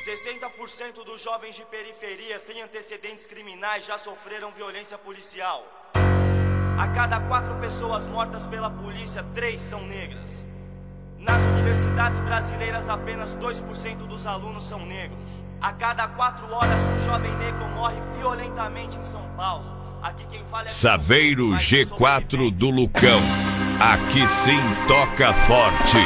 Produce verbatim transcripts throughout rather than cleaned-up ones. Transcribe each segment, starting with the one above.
sessenta por cento dos jovens de periferia sem antecedentes criminais já sofreram violência policial. A cada quatro pessoas mortas pela polícia, três são negras. Nas universidades brasileiras, apenas dois por cento dos alunos são negros. A cada quatro horas, um jovem negro morre violentamente em São Paulo. Aqui quem fala é Saveiro G quatro do Lucão. Aqui sim toca forte.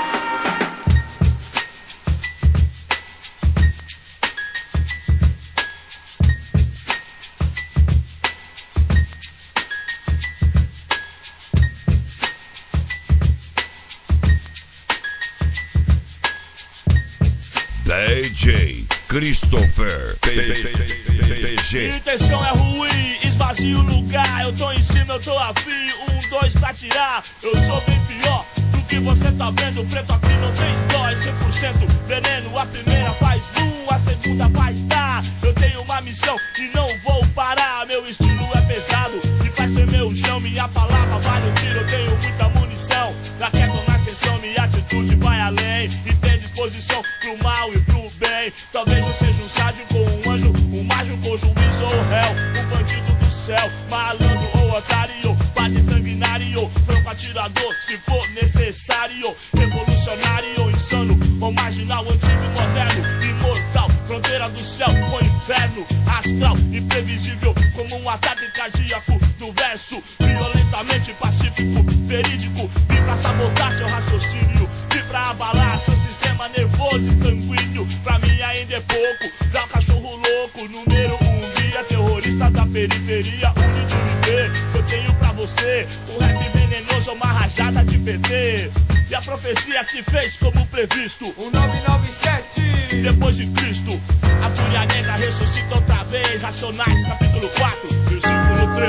D J Christopher P G. Intenção é ruim, esvazia o lugar. Eu tô em cima, eu tô afim. Um, dois pra tirar. Eu sou bem pior do que você tá vendo. Preto aqui não tem dó, é cem por cento veneno. A primeira faz um, a segunda faz tá. Eu tenho uma missão e não vou parar. Meu estilo é pesado e faz tremer o chão. Minha palavra vale um tiro, eu tenho muita munição. Na queda na sessão, minha atitude vai além. E tem disposição pro mal e pro bem. Talvez eu seja um sádio com um anjo, um mágico com juiz ou réu, um bandido do céu, malandro ou otário, padre sanguinário, franco atirador, se for necessário, revolucionário, insano ou marginal, antigo e moderno, imortal, fronteira do céu com inferno, astral, imprevisível, como um ataque cardíaco do verso, violentamente pacífico, verídico, vim pra sabotar seu raciocínio, vim pra abalar seu sistema nervoso e sanguíneo, pra mim ainda é pouco, dá um cachorro louco, número um, guia terrorista da periferia, une de viver, eu tenho pra você, um rap venenoso, uma rajada de P T, e a profecia se fez como previsto, um nove nove sete, depois de Cristo, a fúria negra ressuscita outra vez, Racionais, capítulo quatro, versículo três.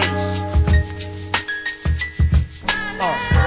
Ó.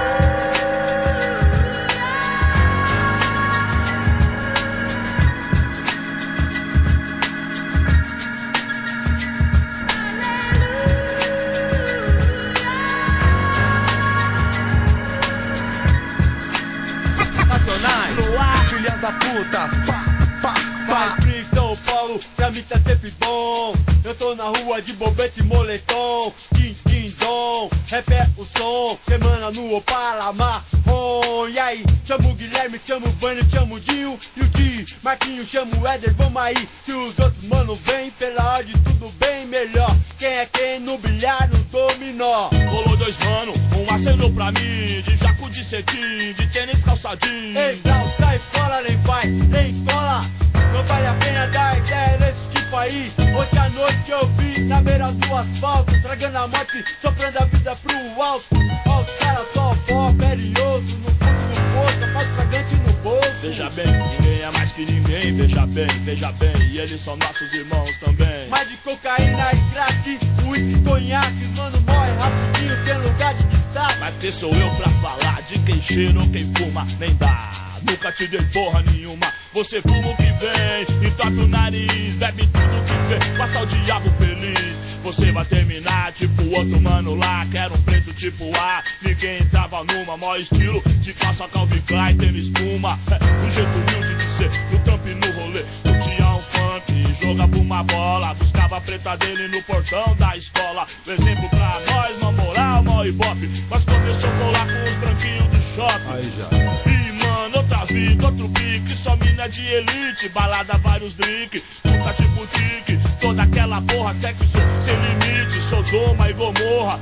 Da puta, pá, pá, pá. Faz frio em São Paulo, pra mim tá sempre bom. Eu tô na rua de bobete e moletom. Tim, tim, dom, rap é o som. Semana no Opala marrom. E aí, chamo o Guilherme, chamo o Vânio, chamo o Dinho e o Di. Marquinho, chamo o Éder, vamos aí. Se os outros mano vem, pela ordem tudo bem melhor. Quem é quem no bilhar, no dominó. Rolou dois mano, um acenou pra mim. De jaco de cetim, de tênis calçadinho. Ei, não, sai fora, nem vai, nem cola. Não vale a pena dar ideia desse tipo aí. Ontem à noite eu vi na beira do asfalto, tragando a morte, soprando a vida pro alto. Ó, os caras só pó, perioso, no fundo do poço, a paz fragante no bolso. Veja bem, ninguém é mais que ninguém, veja bem, veja bem, e eles são nossos irmãos também. Mais de cocaína e crack, uísque, conhaque, os mano morre rapidinho, sem lugar de destaque. Mas quem sou eu pra falar de quem cheira ou quem fuma, nem dá. Nunca te dei porra nenhuma, você fuma o que vem, entope o nariz, bebe tudo que vem, passa o diabo feliz. Você vai terminar tipo outro mano lá, que era um preto tipo A. Ninguém entrava numa, maior estilo de calça Calvin Klein, tênis espuma. É, um jeito humilde de ser, no trampo e no rolê. Curtia um funk, jogava uma bola, buscava a preta dele no portão da escola. Um exemplo pra nós, uma moral, uma ibope. Mas começou a colar com os branquinhos do shopping. Aí já. E mano, outra vida, outro pique, só mina de elite, balada, vários drinks, puta tipo tique, toda aquela porra, sexo sem limite, Sodoma e Gomorra.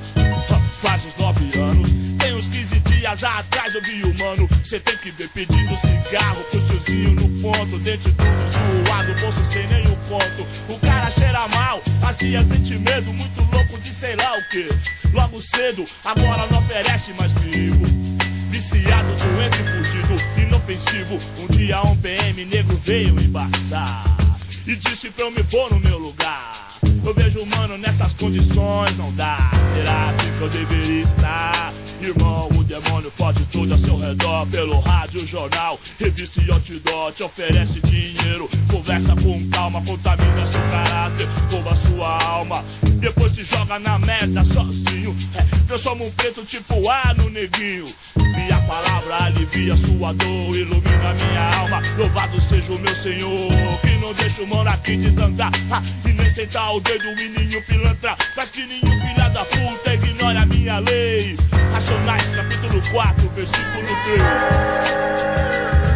Faz uns nove anos, tem uns quinze dias atrás eu vi o mano, cê tem que ver pedindo cigarro pro tiozinho no ponto, dente tudo zoado, bolso sem nenhum ponto. O cara cheira mal, fazia sentir medo, muito louco de sei lá o que. Logo cedo, agora não oferece mais perigo. Viciado, doente, fugido, inofensivo. Um dia um P M negro veio embaçar e disse pra eu me pôr no meu lugar. Eu vejo mano nessas condições, não dá. Será assim que eu deveria estar? Irmão, o demônio pode tudo ao seu redor. Pelo rádio, jornal, revista e outdoor. Te oferece dinheiro, conversa com calma, contamina seu caráter, rouba sua alma. depois se joga na merda sozinho. É, transforma um preto tipo A no neguinho. Minha palavra alivia sua dor, ilumina minha alma. Louvado seja o meu Senhor, que não deixa o mano aqui desandar. Ah, e nem sentar o dedo, menino pilantra. Faz que nenhum filha da puta ignore a minha lei. Racionais, capítulo quatro, versículo três.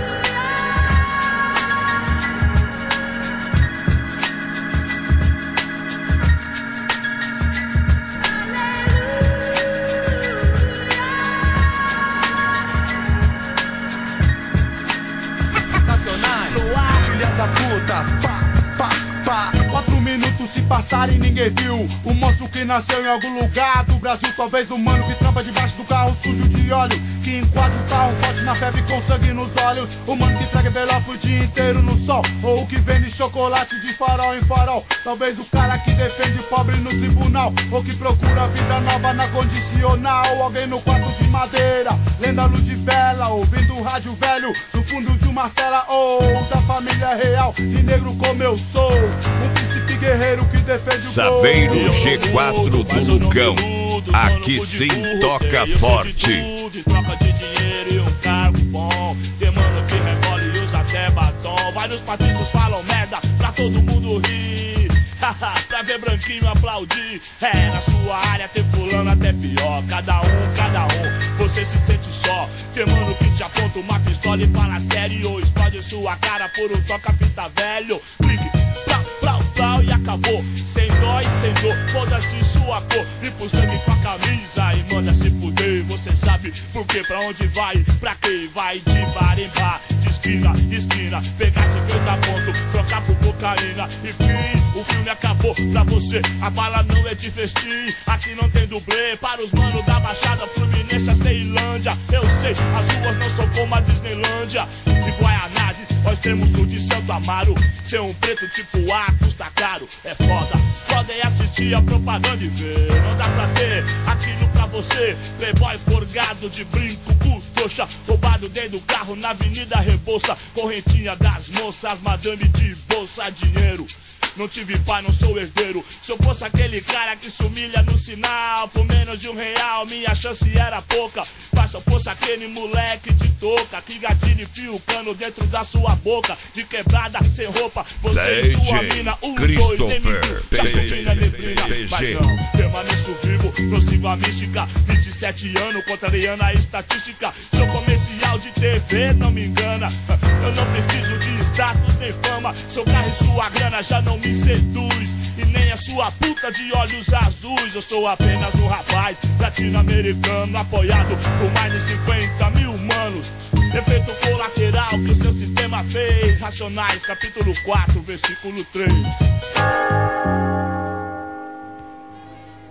Da puta, pá, pá, pá. Quatro minutos se passaram e ninguém viu o monstro que nasceu em algum lugar do Brasil. Talvez o mano que trampa debaixo do carro sujo de óleo, que enquadra o carro forte na febre com sangue nos olhos. O mano que traga envelope o dia inteiro no sol, ou o que vende chocolate de farol em farol. Talvez o cara que defende o pobre no tribunal, ou que procura vida nova na condicional. Alguém no quarto de madeira, lendo a luz de vela, ouvindo o rádio velho no fundo de uma cela. Ou da família real, de negro como eu sou, um príncipe guerreiro que defende o Saveiro G quatro do Lucão, aqui sim toca forte. Troca de dinheiro e um cargo bom. Tem mano que rebola e usa até batom. Vários patrícios falam merda pra todo mundo rir. Pra ver branquinho aplaudir. É, na sua área tem fulano até pior. Cada um, cada um, você se sente só. Tem mano que te aponta uma pistola e fala sério, ou explode sua cara por um toca-fita velho. Clique, plau, plau, plau e acabou. Sem dó e sem dor, foda-se sua cor. Limpa o sangue com a camisa e manda se fuder. Você sabe por que, pra onde vai, pra quem vai de bar em bar, de esquina, esquina. Pegar cinquenta pontos, trocar por cocaína. E fim, o filme acabou pra você. A bala não é de festim, aqui não tem dublê. Para os manos da Baixada Fluminense, a Ceilândia. Eu sei, as ruas não são como a Disneylândia. De Guaianazes ao extremo sul de Santo Amaro. Ser um preto tipo A custa caro, é foda. Podem assistir a propaganda e ver. Não dá pra ter aquilo pra você. Playboy forgado de brinco, putoxa, roubado dentro do carro na Avenida Rebouça. Correntinha das moças, madame de bolsa, dinheiro. Não tive pai, não sou herdeiro. Se eu fosse aquele cara que se humilha no sinal por menos de um real, minha chance era pouca. Mas se eu fosse aquele moleque de touca que gatilha e fia o cano dentro da sua boca, de quebrada, sem roupa, você e sua mina, um, dois, neblina, neblina. Mas não, permaneço vivo, prossigo a mística. Vinte e sete anos, contrariando a estatística. Seu comercial de T V não me engana. Eu não preciso de status nem fama. Seu carro e sua grana já não me seduz, e nem a sua puta de olhos azuis. Eu sou apenas um rapaz latino-americano, apoiado por mais de cinquenta mil humanos. Efeito colateral que o seu sistema fez. Racionais, capítulo quatro, versículo três.